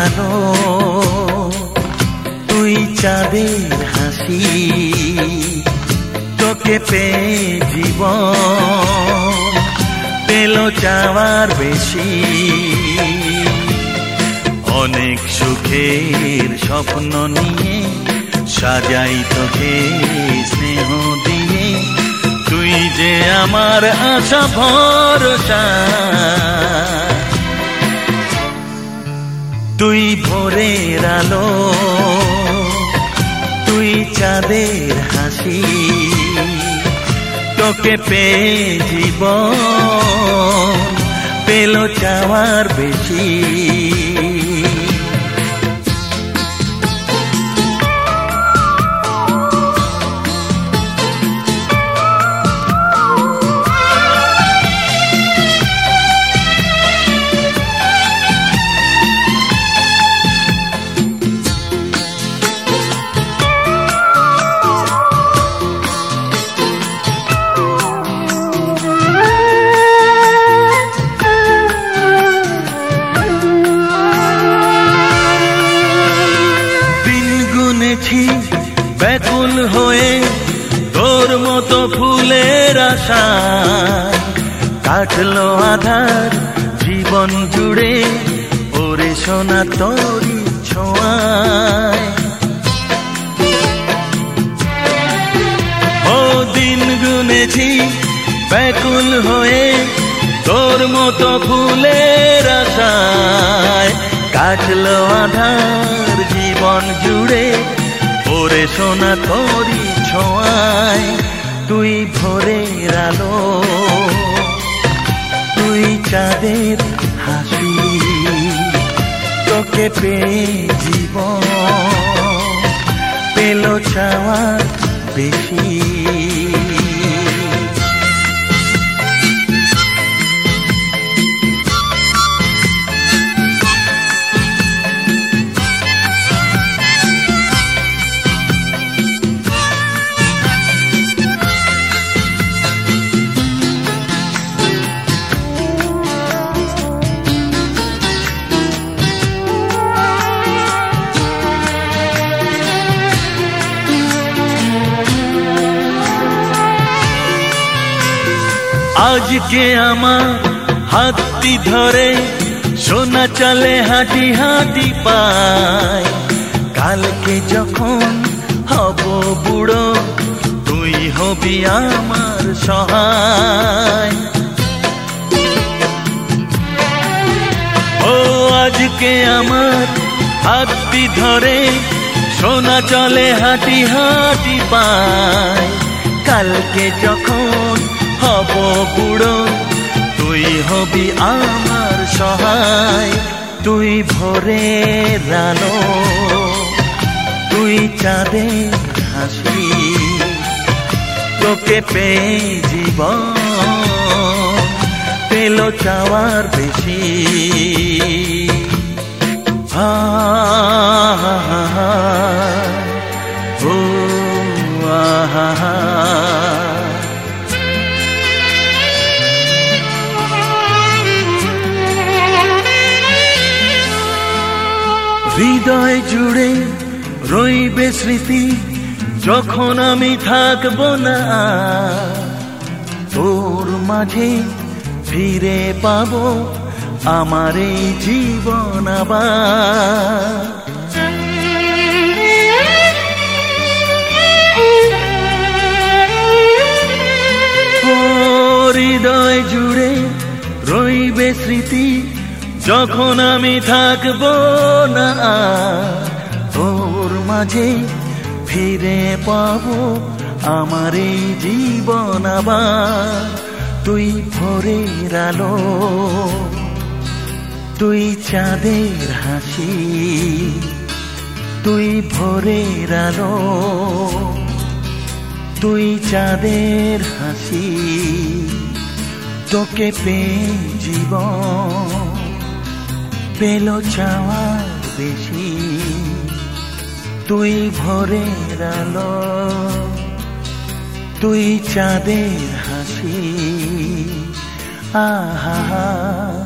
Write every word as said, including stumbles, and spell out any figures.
আলো, তুই চাঁদের হাসি, তোকে পেয়ে জীবন পেল চাওয়ার বেশি। অনেক সুখের স্বপ্ন নিয়ে সাজাই তোকে স্নেহ দিয়ে, তুই যে আমার আশা ভরসা। তুই ভোরের আলো, তুই চাঁদের হাসি, তোকে পেয়ে জীবন পেল চাওয়ার বেশি। ব্যাকুল হয়ে তোর মতো ফুলের আশা, কাটলো আধার জীবন জুড়ে ওরে সোনা তোরি ছোঁয়ায়। ও দিন গুনেছি ব্যাকুল হয়ে তোর মতো ফুলের আশায়, কাটলো আধার জীবন জুড়ে ওরে সোনা তোরি ছোঁয়ায়। তুই ভোরের আলো, তুই চাঁদের হাসি, তোকে পেয়ে জীবন পেল চাওয়ার বেশি। আজকে আমার হাতটি ধরে সোনা চলে হাঁটি হাঁটি পায়, কালকে যখন হব বুড়ো তুই হবি আমার সহায়। ও আজকে আমার হাতটি ধরে সোনা চলে হাঁটি হাঁটি পায়, কালকে যখন হব বুড়ো তুই হবি আমার সহায়। তুই ভোরের আলো, তুই চাঁদের হাসি, তোকে পেয়ে জীবন পেল চাওয়ার বেশি। হা হা হা ও আহা হা। হৃদয় জুড়ে রইবে স্মৃতি যখন আমি থাকবো না, তোর মাঝে ফিরে পাবো আমার এই জীবন আবার। ও হৃদয় জুড়ে রইবে স্মৃতি যখন আমি থাকবো না, তোর মাঝে ফিরে পাবো আমার এই জীবন আবার। তুই ভোরের আলো, তুই চাঁদের হাসি, তুই ভোরের আলো, তুই চাঁদের হাসি, তোকে পেয়ে জীবন পেল চাওয়ার বেশি। তুই ভোরের আলো, তুই চাঁদের হাসি, আহা।